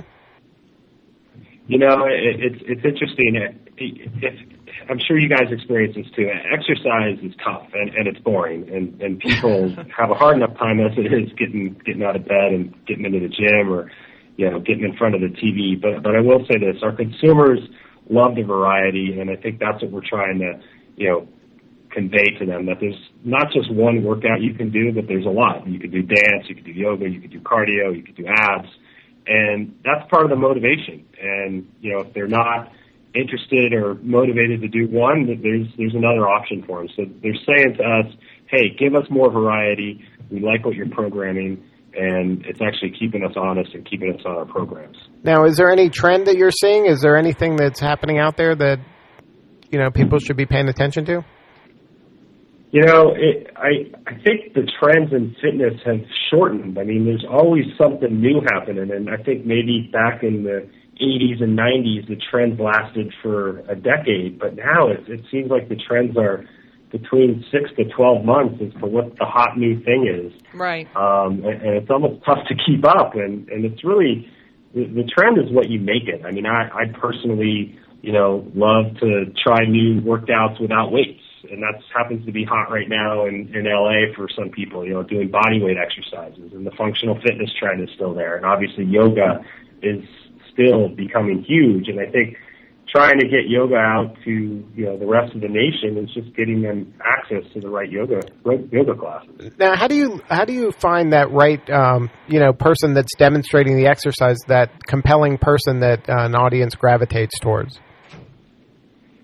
It's interesting. I'm sure you guys experience this too. Exercise is tough and it's boring, and people have a hard enough time as it is getting out of bed and getting into the gym or getting in front of the TV. But I will say this: our consumers love the variety, and I think that's what we're trying to convey to them, that there's not just one workout you can do, but there's a lot. You could do dance, you could do yoga, you could do cardio, you could do abs, and that's part of the motivation. And if they're not interested or motivated to do one, there's another option for them. So they're saying to us, hey, give us more variety. We like what you're programming, and it's actually keeping us honest and keeping us on our programs. Now, is there any trend that you're seeing? Is there anything that's happening out there that people should be paying attention to? I think the trends in fitness have shortened. I mean, there's always something new happening, and I think maybe back in the 80s and 90s, the trends lasted for a decade, but now it seems like the trends are between 6 to 12 months as to what the hot new thing is. Right. And it's almost tough to keep up, and it's really, the trend is what you make it. I mean, I personally, love to try new workouts without weights. And that happens to be hot right now in LA for some people, doing body weight exercises. And the functional fitness trend is still there. And obviously yoga is still becoming huge. And I think trying to get yoga out to, the rest of the nation is just getting them access to the right yoga classes. Now, how do you find that right, person that's demonstrating the exercise, that compelling person that an audience gravitates towards?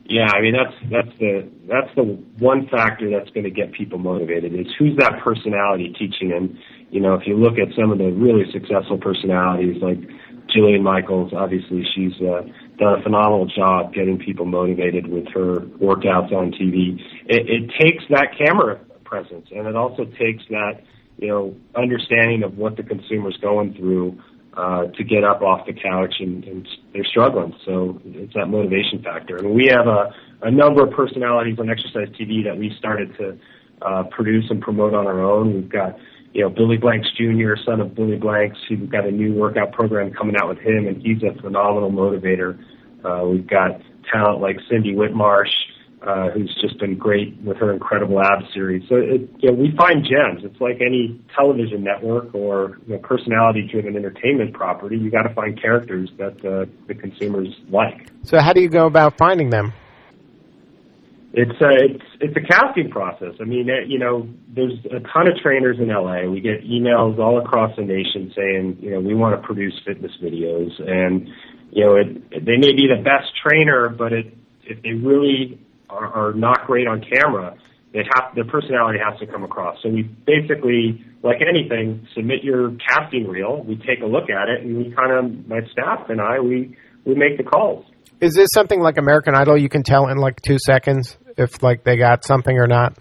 Yeah, I mean that's the one factor that's going to get people motivated is who's that personality teaching. And if you look at some of the really successful personalities like Jillian Michaels, obviously she's done a phenomenal job getting people motivated with her workouts on TV. It takes that camera presence, and it also takes that understanding of what the consumer's going through to get up off the couch and they're struggling. So it's that motivation factor. And we have a number of personalities on Exercise TV that we started to produce and promote on our own. We've got, Billy Blanks Jr., son of Billy Blanks. We've got a new workout program coming out with him, and he's a phenomenal motivator. We've got talent like Cindy Whitmarsh, who's just been great with her incredible abs series. So we find gems. It's like any television network or personality-driven entertainment property. You got to find characters that the consumers like. So how do you go about finding them? It's a casting process. I mean, there's a ton of trainers in LA. We get emails all across the nation saying, we want to produce fitness videos, and they may be the best trainer, but if they really are not great on camera, their personality has to come across. So we basically, like anything, submit your casting reel. We take a look at it, and we my staff and I, we make the calls. Is this something like American Idol? You can tell in like 2 seconds if they got something or not?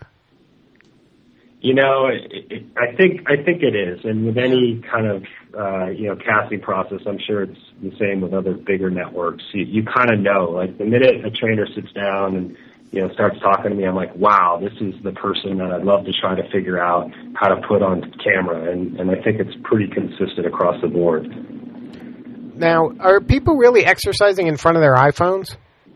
I think it is, and with any kind of casting process, I'm sure it's the same with other bigger networks. You kind of know, like the minute a trainer sits down and starts talking to me, I'm like, wow, this is the person that I'd love to try to figure out how to put on camera, and I think it's pretty consistent across the board. Now, are people really exercising in front of their iPhones?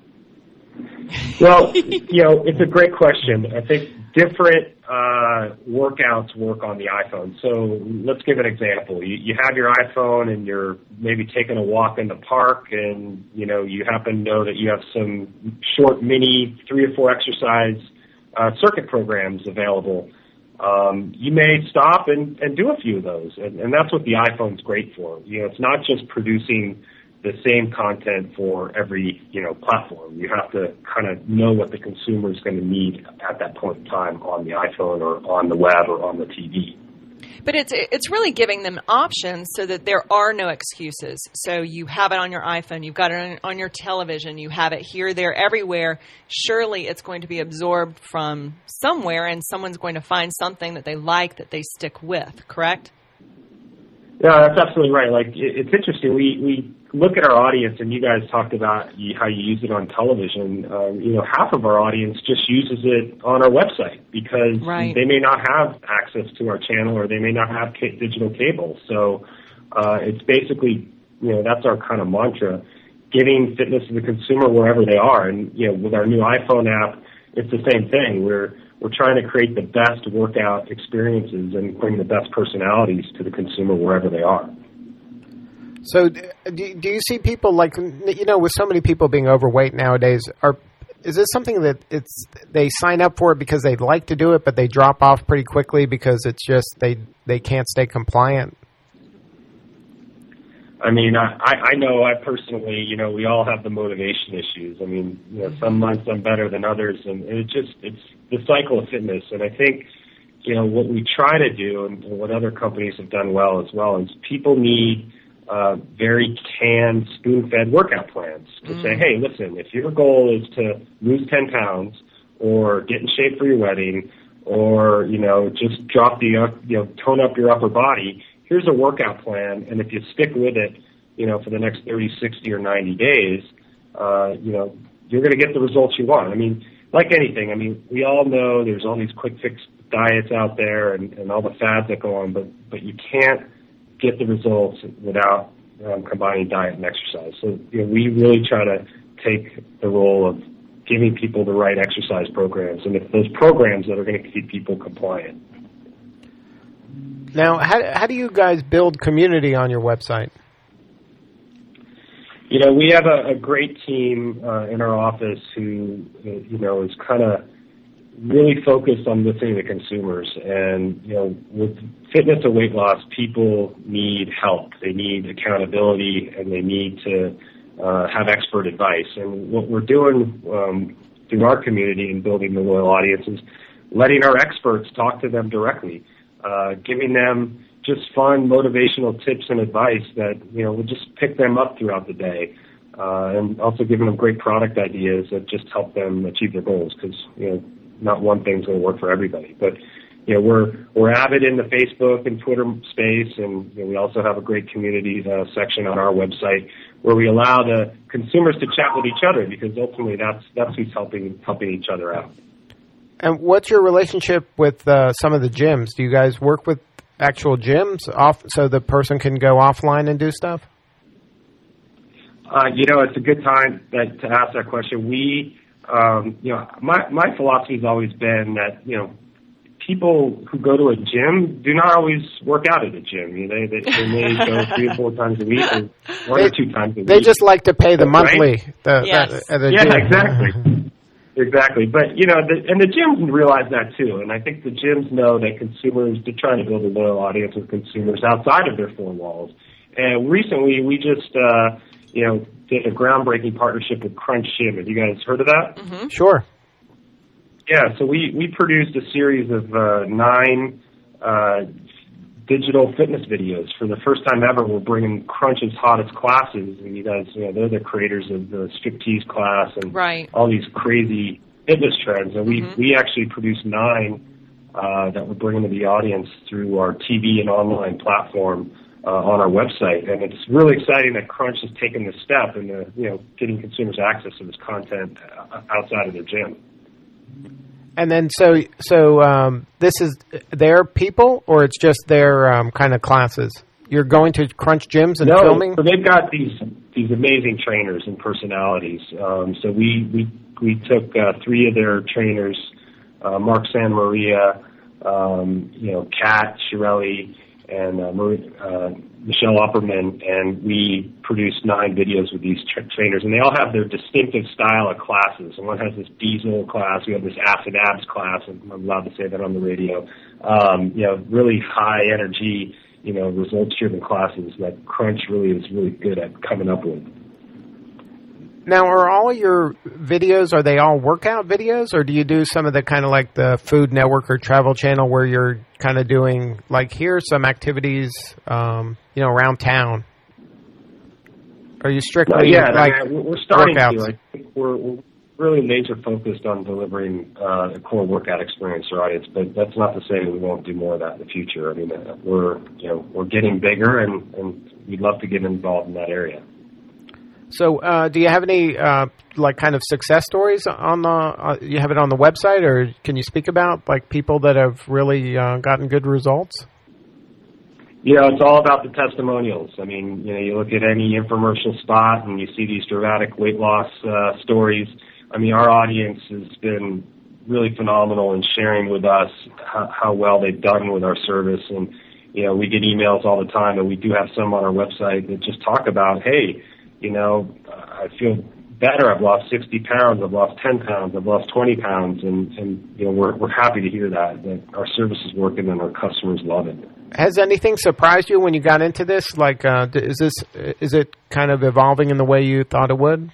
Well, it's a great question. I think different workouts work on the iPhone. So let's give an example. You have your iPhone and you're maybe taking a walk in the park, and you happen to know that you have some short mini 3 or 4 exercise circuit programs available. You may stop and do a few of those, and that's what the iPhone's great for. It's not just producing the same content for every platform. You have to kind of know what the consumer is going to need at that point in time on the iPhone or on the web or on the TV. But it's really giving them options so that there are no excuses. So you have it on your iPhone, you've got it on your television, you have it here, there, everywhere. Surely it's going to be absorbed from somewhere, and someone's going to find something that they like that they stick with, correct? Yeah, that's absolutely right. Like, it's interesting. We look at our audience, and you guys talked about how you use it on television. Half of our audience just uses it on our website because they may not have access to our channel, or they may not have digital cable. So it's basically, that's our kind of mantra, giving fitness to the consumer wherever they are. And, with our new iPhone app, it's the same thing. We're trying to create the best workout experiences and bring the best personalities to the consumer wherever they are. So do you see people with so many people being overweight nowadays, is this something that they sign up for it because they like to do it, but they drop off pretty quickly because it's just they can't stay compliant? I mean, I know I personally, we all have the motivation issues. I mean, some months I'm better than others, and it's the cycle of fitness. And I think, what we try to do, and what other companies have done well as well, is people need very canned, spoon-fed workout plans to say, hey, listen, if your goal is to lose 10 pounds or get in shape for your wedding or, just tone up your upper body, here's a workout plan, and if you stick with it, for the next 30, 60, or 90 days, you're going to get the results you want. I mean, like anything, we all know there's all these quick fix diets out there and all the fads that go on, but you can't get the results without combining diet and exercise. So we really try to take the role of giving people the right exercise programs, and it's those programs that are going to keep people compliant. Now, how do you guys build community on your website? We have a great team in our office who, is kind of really focused on listening to consumers. And, with fitness and weight loss, people need help. They need accountability, and they need to have expert advice. And what we're doing through our community and building the loyal audience is letting our experts talk to them directly, giving them just fun, motivational tips and advice that, will just pick them up throughout the day, and also giving them great product ideas that just help them achieve their goals, because, not one thing's going to work for everybody. But, we're avid in the Facebook and Twitter space, and we also have a great community section on our website where we allow the consumers to chat with each other, because ultimately that's who's helping each other out. And what's your relationship with some of the gyms? Do you guys work with actual gyms so the person can go offline and do stuff? It's a good time to ask that question. We, my philosophy has always been that, people who go to a gym do not always work out at a gym. They may go 3 or 4 times a week, or 1 or 2 times a week. They just like to pay the monthly. Right? Exactly. Exactly. But, and the gyms realize that too. And I think the gyms know that consumers, they're trying to build a loyal audience with consumers outside of their 4 walls. And recently we just, did a groundbreaking partnership with Crunch Gym. Have you guys heard of that? Mm-hmm. Sure. Yeah, so we produced a series of 9 digital fitness videos. For the first time ever, we're bringing Crunch's hottest classes. And you guys, they're the creators of the striptease class and all these crazy fitness trends. And we actually produced 9 that we're bringing to the audience through our TV and online platform on our website. And it's really exciting that Crunch has taken this step in getting consumers access to this content outside of their gym. And then, so this is their people, or it's just their kind of classes? You're going to Crunch gyms and filming? So they've got these amazing trainers and personalities. So we took 3 of their trainers, Mark Santa Maria, Kat Shirelli, and Michelle Opperman, and we produced 9 videos with these trainers, and they all have their distinctive style of classes. And one has this diesel class, we have this acid abs class, and I'm allowed to say that on the radio. Really high energy, results-driven classes that Crunch really is really good at coming up with. Now, are all your videos, are they all workout videos, or do you do some of the kind of like the Food Network or Travel Channel where you're kind of doing, like, here's some activities, around town? Are you strictly we're starting workouts? to. I think we're really laser focused on delivering a core workout experience for audience, but that's not to say we won't do more of that in the future. I mean, we're getting bigger, and we'd love to get involved in that area. So, do you have any kind of success stories on the? You have it on the website, or can you speak about like people that have really gotten good results? It's all about the testimonials. I mean, you look at any infomercial spot and you see these dramatic weight loss stories. I mean, our audience has been really phenomenal in sharing with us how well they've done with our service, and we get emails all the time, and we do have some on our website that just talk about, hey, I feel better. I've lost 60 pounds. I've lost 10 pounds. I've lost 20 pounds. And we're happy to hear that our service is working and our customers love it. Has anything surprised you when you got into this? Like, is it kind of evolving in the way you thought it would?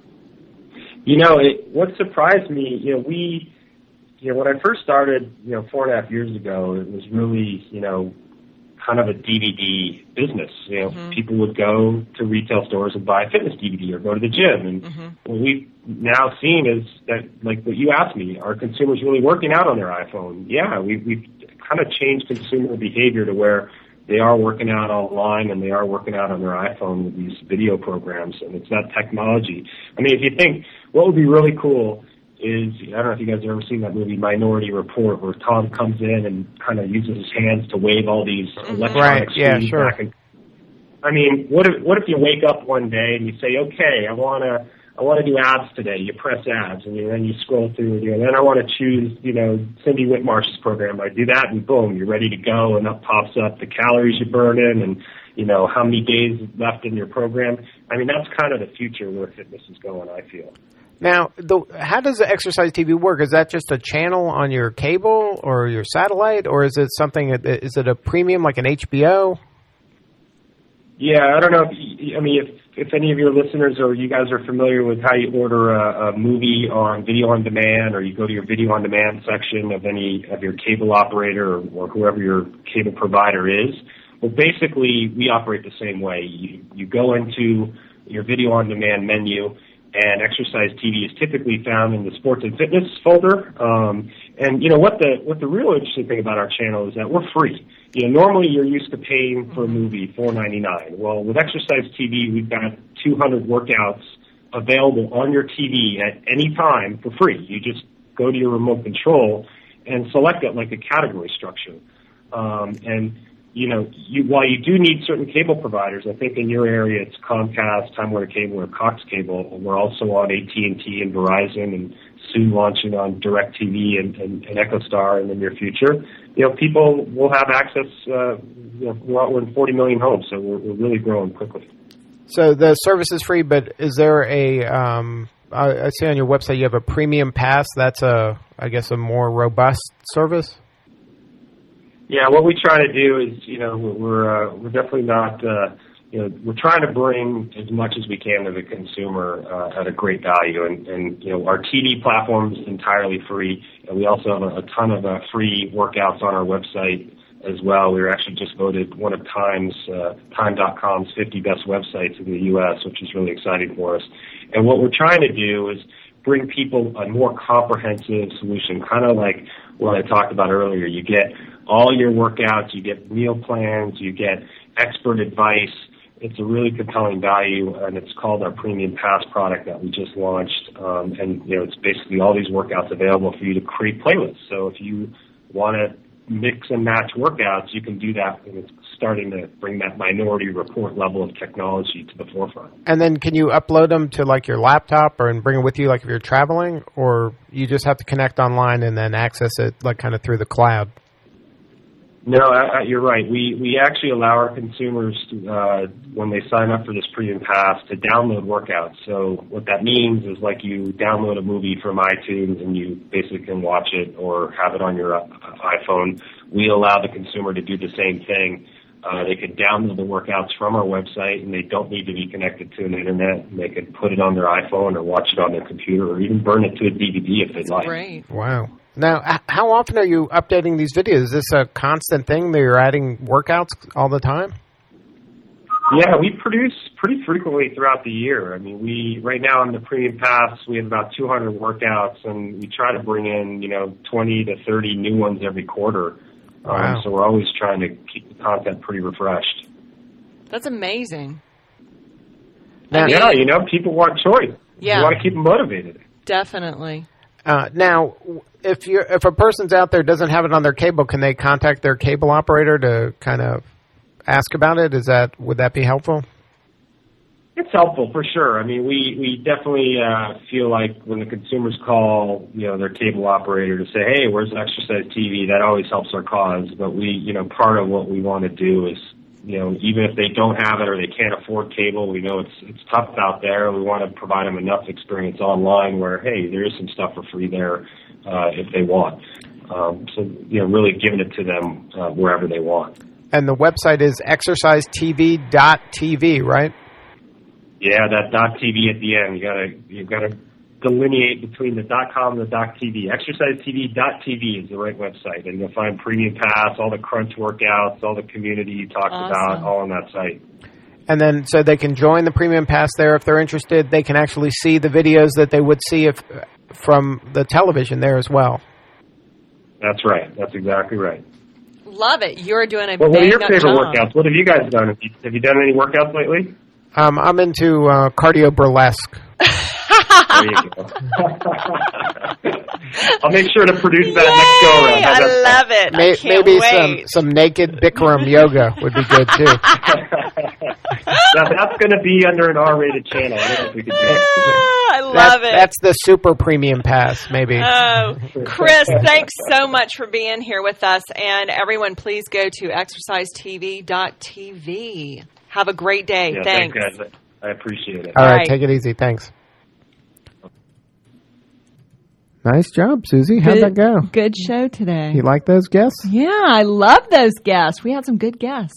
What surprised me, when I first started, 4.5 years ago, it was really, kind of a DVD business. People would go to retail stores and buy a fitness DVD or go to the gym. And what we've now seen is that, like what you asked me, are consumers really working out on their iPhone? Yeah, we've kind of changed consumer behavior to where they are working out online and they are working out on their iPhone with these video programs. And it's that technology. I mean, if you think what would be really cool is, I don't know if you guys have ever seen that movie Minority Report, where Tom comes in and kind of uses his hands to wave all these electronic screens back. And, I mean, what if you wake up one day and you say, okay, I want to do abs today. You press abs, and then you scroll through, and then I want to choose, Cindy Whitmarsh's program. I do that, and boom, you're ready to go, and up pops up the calories you burn in, and how many days left in your program. I mean, that's kind of the future where fitness is going, I feel. Now, how does the Exercise TV work? Is that just a channel on your cable or your satellite, or is it something? Is it a premium like an HBO? Yeah, I don't know if any of your listeners or you guys are familiar with how you order a movie on video on demand, or you go to your video on demand section of any of your cable operator or whoever your cable provider is. Well, basically, we operate the same way. You go into your video on demand menu, and Exercise TV is typically found in the sports and fitness folder. And you know what the real interesting thing about our channel is that we're free. You know, normally you're used to paying for a movie $4.99. Well, with Exercise TV, we've got 200 workouts available on your TV at any time for free. You just go to your remote control and select it like a category structure. And you know, while you do need certain cable providers, I think in your area it's Comcast, Time Warner Cable, or Cox Cable. We're also on AT&T and Verizon, and soon launching on DirecTV and EchoStar in the near future. You know, people will have access. We're in 40 million homes, so we're really growing quickly. So the service is free, but is there a? I see on your website you have a premium pass. That's I guess a more robust service. Yeah, what we try to do is, you know, we're definitely not, we're trying to bring as much as we can to the consumer at a great value. And you know, our TV platform is entirely free. And we also have a ton of free workouts on our website as well. We were actually just voted one of Time.com's 50 best websites in the U.S., which is really exciting for us. And what we're trying to do is bring people a more comprehensive solution, kind of like what I talked about earlier. You get all your workouts, you get meal plans, you get expert advice. It's a really compelling value, and it's called our Premium Pass product that we just launched. And, you know, it's basically all these workouts available for you to create playlists. So if you want to mix and match workouts, you can do that, and it's starting to bring that Minority Report level of technology to the forefront. And then can you upload them to like your laptop and bring it with you like if you're traveling, or you just have to connect online and then access it like kind of through the cloud? No, you're right. We actually allow our consumers to, when they sign up for this Premium Pass, to download workouts. So what that means is like you download a movie from iTunes and you basically can watch it or have it on your iPhone. We allow the consumer to do the same thing. They can download the workouts from our website, and they don't need to be connected to an internet. They can put it on their iPhone or watch it on their computer, or even burn it to a DVD if they'd like. Great. Wow. Now, how often are you updating these videos? Is this a constant thing that you're adding workouts all the time? Yeah, we produce pretty frequently throughout the year. I mean, right now on the Premium Pass, we have about 200 workouts, and we try to bring in, 20 to 30 new ones every quarter. Wow. So we're always trying to keep the content pretty refreshed. That's amazing. Now, people want choice. Yeah. You want to keep them motivated. Definitely. Now, if a person's out there doesn't have it on their cable, can they contact their cable operator to kind of ask about it? Would that be helpful? It's helpful for sure. I mean, we definitely feel like when the consumers call, their cable operator to say, "Hey, where's Exercise TV?" That always helps our cause. But part of what we want to do is, even if they don't have it or they can't afford cable, we know it's tough out there. We want to provide them enough experience online where, hey, there is some stuff for free there if they want. So really giving it to them wherever they want. And the website is exercisetv.tv, right? Yeah, that .tv at the end. You gotta delineate between the .com and the .tv. Exercisetv.tv is the right website, and you'll find Premium Pass, all the crunch workouts, all the community you talked about, all on that site. And then, so they can join the Premium Pass there if they're interested. They can actually see the videos that they would see from the television there as well. That's right. That's exactly right. Love it. You're doing a Well, what are your favorite job. workouts? What have you guys done? Have you done any workouts lately? I'm into cardio burlesque. There you go. I'll make sure to produce that next go around. I love it. I can't maybe wait. some naked Bikram yoga would be good too. Now that's going to be under an R-rated channel. I don't know if we can do it. I love it. That's the super premium pass, maybe. Oh, Chris, thanks so much for being here with us. And everyone, please go to exercisetv.tv. Have a great day. Yeah, thanks. guys. I appreciate it. All right, take it easy. Thanks. Nice job, Susie. How'd that go? Good show today. You like those guests? Yeah, I love those guests. We had some good guests.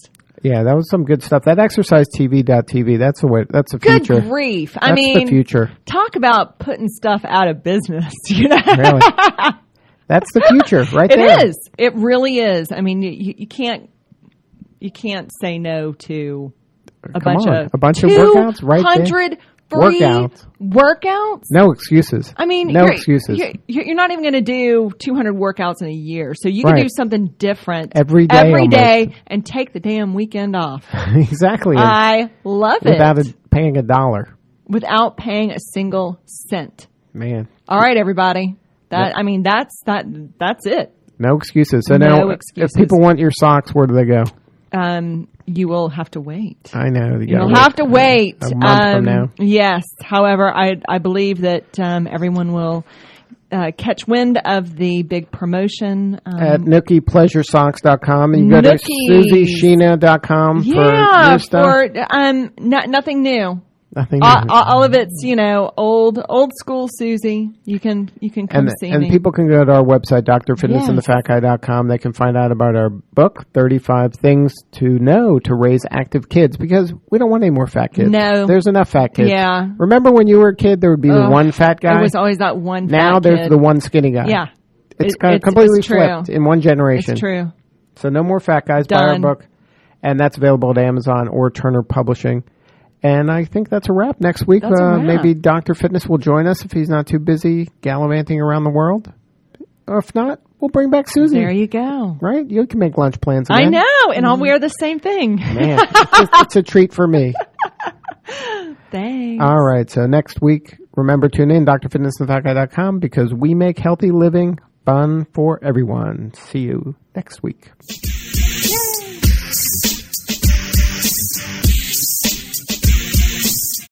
Yeah, that was some good stuff. That exercisetv.tv, that's the way. That's the Good future. grief. That's I mean, the future. Talk about putting stuff out of business. You know? Really? That's the future right there. It is. It really is. I mean, you can't say no to a bunch of workouts right there. free workouts. No excuses. I mean, no excuses. You're not even going to do 200 workouts in a year, so you can do something different every day and take the damn weekend off. Exactly. I love it without paying $1. Without paying a single cent. Man. All right, everybody. I mean, that's it. No excuses. So now, if people want your socks, where do they go? You will have to wait. I know. You'll have to wait. A month from now. Yes. However, I believe that everyone will catch wind of the big promotion. At NookiePleasureSocks.com. And you go to SusieSheena.com for new stuff. Nothing new. Nothing. All of it's, old school Susie. You can come see me. And people can go to our website, drfitnessandthefatguy.com. They can find out about our book, 35 Things to Know to Raise Active Kids, because we don't want any more fat kids. No. There's enough fat kids. Yeah. Remember when you were a kid, there would be the one fat guy? There was always that one fat Now there's kid. the one skinny guy. Yeah. It's completely flipped in one generation. It's true. So no more fat guys. Buy our book. And that's available at Amazon or Turner Publishing. And I think that's a wrap. Next week, maybe Dr. Fitness will join us if he's not too busy gallivanting around the world. Or if not, we'll bring back Susie. There you go. Right? You can make lunch plans again. I know, and I'll wear the same thing. Man, it's a treat for me. Thanks. All right, so next week, remember, tune in, drfitnessandthefatguy.com, because we make healthy living fun for everyone. See you next week.